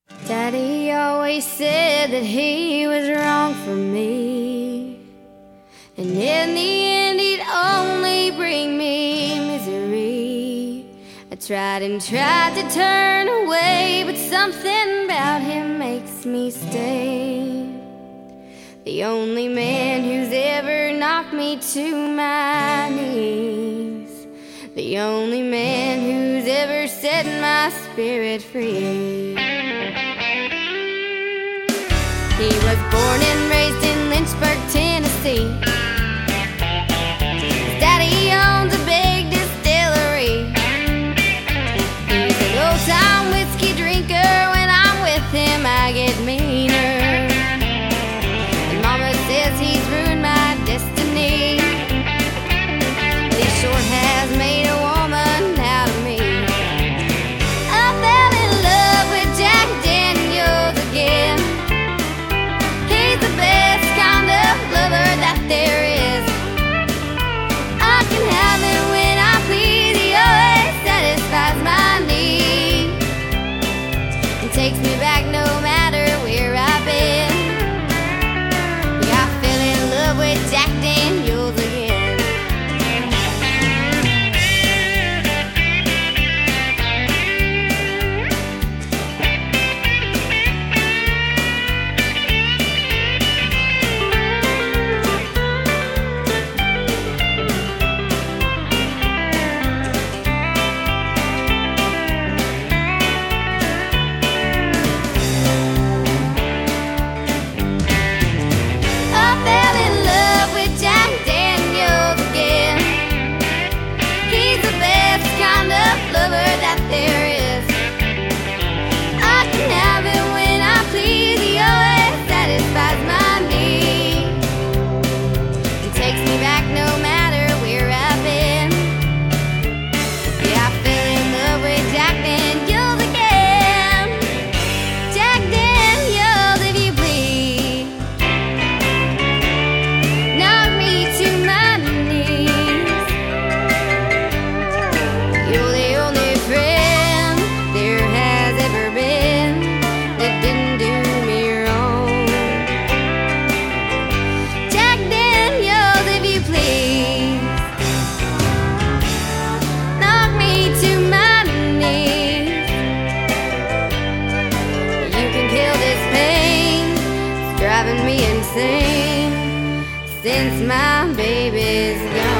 Daddy always said that he was wrong for me, and in the end he'd only bring me misery. I tried and tried to turn away, but something about him makes me stay. The only man who's ever knocked me to my knees, the only man who's ever set my spirit free. He was born and raised in Lynchburg, Tennessee. His daddy owns a big distillery. He's an old-time whiskey drinker. When I'm with him, I get meaner. And Mama says he's ruined my destiny, but he sure has made a woman out of me. I fell in love with Jack Daniels again. There is. I can have it when I please. He always satisfies my needs and takes me back no matter where I've been. Yeah, I fell in love with Jack Daniels again. Driving me insane since my baby's gone.